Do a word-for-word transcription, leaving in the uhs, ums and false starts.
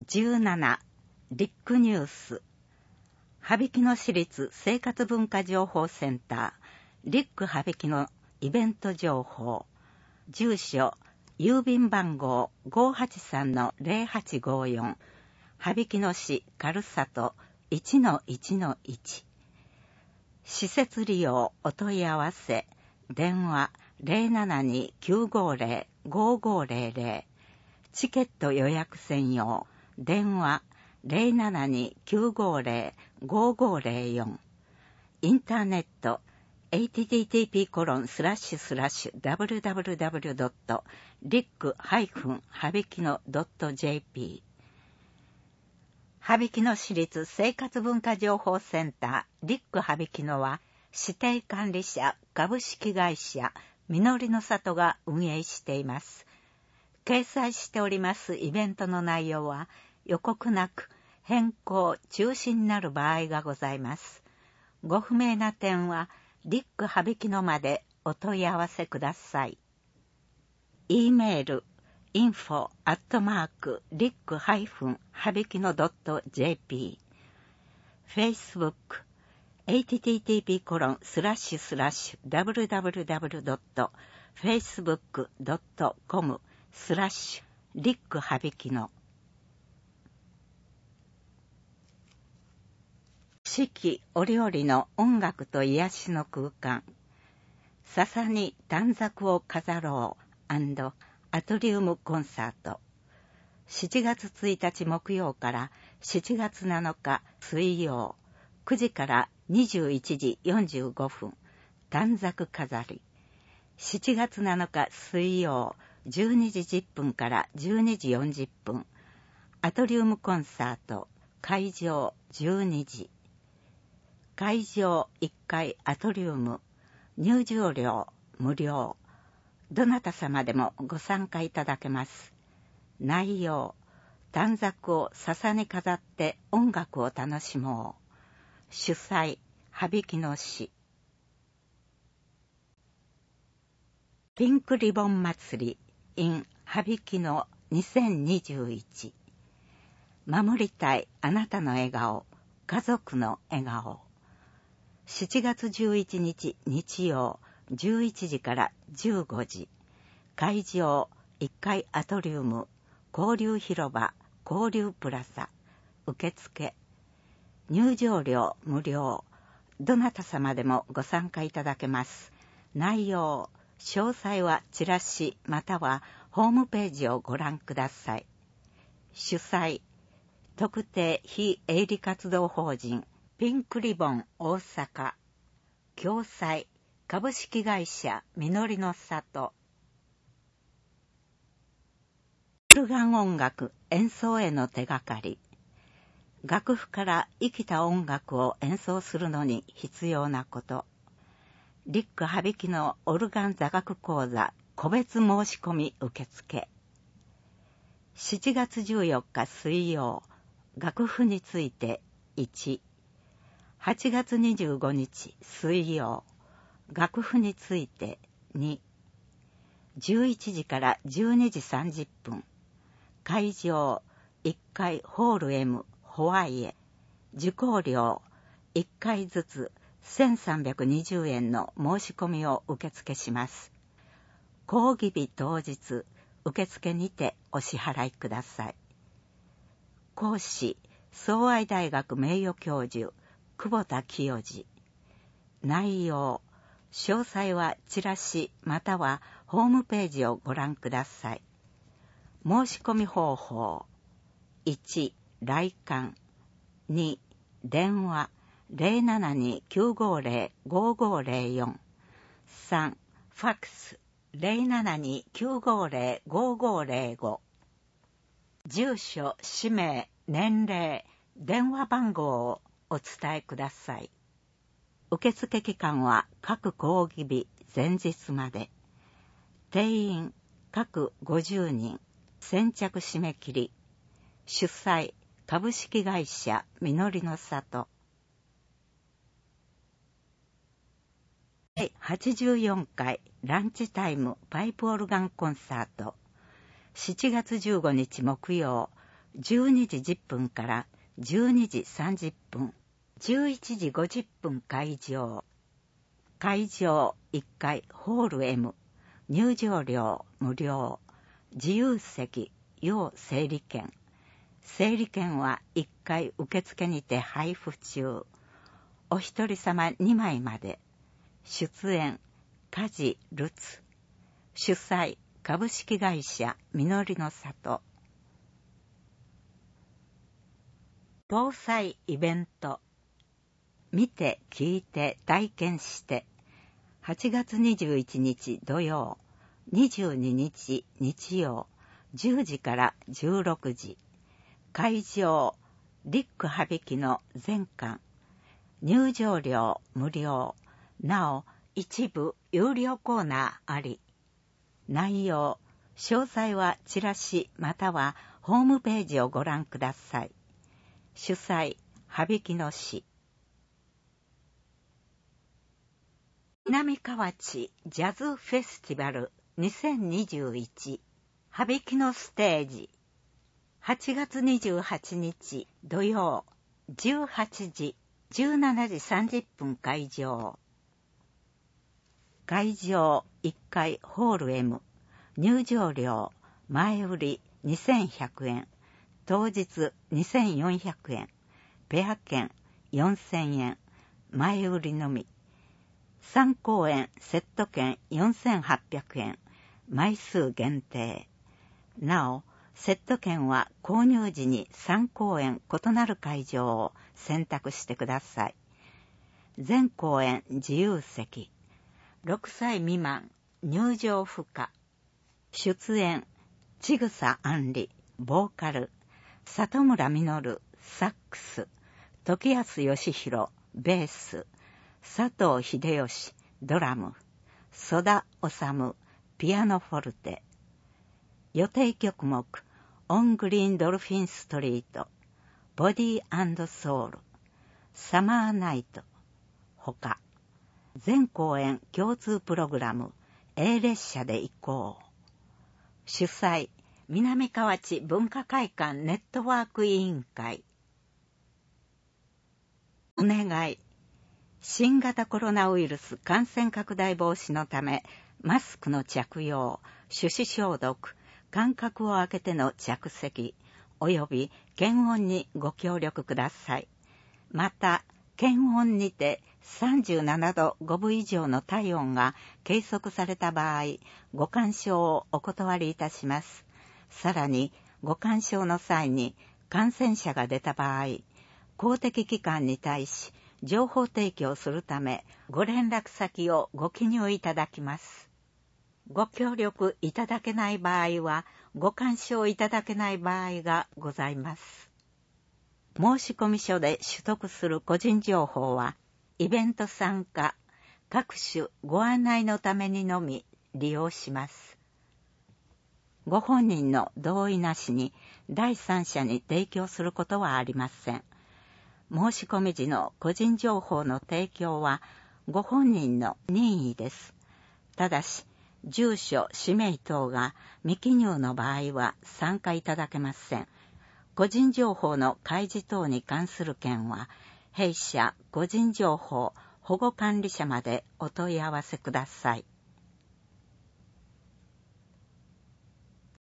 じゅうなな、リックニュース。羽曳野市立生活文化情報センター、リック羽曳野イベント情報。住所、郵便番号 ごーはちさんのゼロはちごーよん、羽曳野市軽里 いちのいちのいち。施設利用お問い合わせ、電話 ゼロななにきゅうごーゼロ ごーごーゼロゼロ。チケット予約専用、電話 ゼロななにきゅうごーゼロ ごーごーゼロよん。インターネット エイチティーティーピーコロンスラッシュスラッシュダブリュダブリュダブリュドットリックハイフン羽曳野ドットジェーピー。羽曳野市立生活文化情報センターリック羽曳野は、指定管理者株式会社みのりの里が運営しています。掲載しておりますイベントの内容は予告なく変更中止になる場合がございます。ご不明な点はリック羽曳野までお問い合わせください。E メール インフォ アットマーク リック ハイフン 羽曳野 ドット ジェーピー。 Facebook エイチティーティーピーコロンスラッシュスラッシュダブリュダブリュダブリュドットフェイスブックドットコムスラッシュリック羽曳野。四季折々の音楽と癒しの空間、笹に短冊を飾ろう&アトリウムコンサート。しちがつついたち木曜からしちがつなのか水曜、くじからにじゅういちじよんじゅうごふん、短冊飾り。しちがつなのか水曜、じゅうにじじゅっぷんからじゅうにじよんじゅっぷん、アトリウムコンサート、会場じゅうにじ。会場いっかいアトリウム、入場料無料。どなた様でもご参加いただけます。内容、短冊を笹に飾って音楽を楽しもう。主催、羽曳野市。ピンクリボン祭り in 羽曳野にせんにじゅういち。守りたいあなたの笑顔、家族の笑顔。しちがつじゅういちにち日曜、じゅういちじからじゅうごじ。会場いっかいアトリウム、交流広場、交流プラザ。受付。入場料無料。どなた様でもご参加いただけます。内容、詳細はチラシまたはホームページをご覧ください。主催、特定非営利活動法人ピンクリボン大阪。共催、株式会社みのりの里。オルガン音楽演奏への手がかり。楽譜から生きた音楽を演奏するのに必要なこと。リック羽曳野オルガン座学講座個別申し込み受付。しちがつじゅうよっか水曜、楽譜についていち。はちがつにじゅうごにち水曜、楽譜についてに。じゅういちじからじゅうにじさんじゅっぷん。会場いっかいホール M ホワイエ。受講料いっかいずつせんさんびゃくにじゅうえんの申し込みを受付します。講義日当日、受付にてお支払いください。講師、相愛大学名誉教授、久保田清次。内容、詳細はチラシまたはホームページをご覧ください。申し込み方法。いち、来館。に、電話ゼロななにきゅうごーゼロ ごーごーゼロよん。さん、ファックスゼロななにきゅうごーゼロ ごーごーゼロご。住所、氏名、年齢、電話番号をお伝えください。受付期間は各講義日前日まで。定員各ごじゅうにん。先着締め切り。主催、株式会社みのりの里。はちじゅうよんかいランチタイムパイプオルガンコンサート。しちがつじゅうごにち木曜、 じゅうにじじゅっぷんからじゅうにじさんじゅっぷん、じゅういちじごじゅっぷん開場。会場いっかいホール エム、入場料無料、自由席、要整理券。整理券はいっかい受付にて配布中。お一人様にまいまで。出演、梶ルツ。主催、株式会社みのりの里。搭載イベント。見て、聞いて、体験して。はちがつにじゅういちにち土曜、にじゅうににち日曜、じゅうじからじゅうろくじ。会場、リック羽曳の全館。入場料無料。なお、一部有料コーナーあり。内容、詳細はチラシまたはホームページをご覧ください。主催、羽曳野市。南河内ジャズフェスティバルにせんにじゅういち羽曳野ステージ。はちがつにじゅうはちにち土曜、じゅうはちじ、じゅうしちじさんじゅっぷん開場。会場いっかいホール エム、入場料前売りにせんひゃくえん、当日にせんよんひゃくえん、ペア券よんせんえん、前売りのみ。さん公演セット券よんせんはっぴゃくえん、枚数限定。なお、セット券は購入時にさん公演異なる会場を選択してください。全公演自由席。ろくさい未満入場不可。出演、ちぐさあんり、ボーカル、里村実、サックス、時安義弘、ベース、佐藤秀義、ドラム、曽田治、ピアノフォルテ。予定曲目、オングリーンドルフィンストリート、ボディー&ソウル、サマーナイト、他。全公演共通プログラム、A 列車で行こう。主催、南河内文化会館ネットワーク委員会。お願い。新型コロナウイルス感染拡大防止のため、マスクの着用、手指消毒、間隔を空けての着席、および検温にご協力ください。また、検温にてさんじゅうななどごぶ以上の体温が計測された場合、ご鑑賞をお断りいたします。さらに、ご鑑賞の際に感染者が出た場合、公的機関に対し情報提供するため、ご連絡先をご記入いただきます。ご協力いただけない場合は、ご鑑賞いただけない場合がございます。申込書で取得する個人情報は、イベント参加、各種ご案内のためにのみ利用します。ご本人の同意なしに第三者に提供することはありません。申し込み時の個人情報の提供はご本人の任意です。ただし、住所、氏名等が未記入の場合は参加いただけません。個人情報の開示等に関する件は、弊社個人情報保護管理者までお問い合わせください。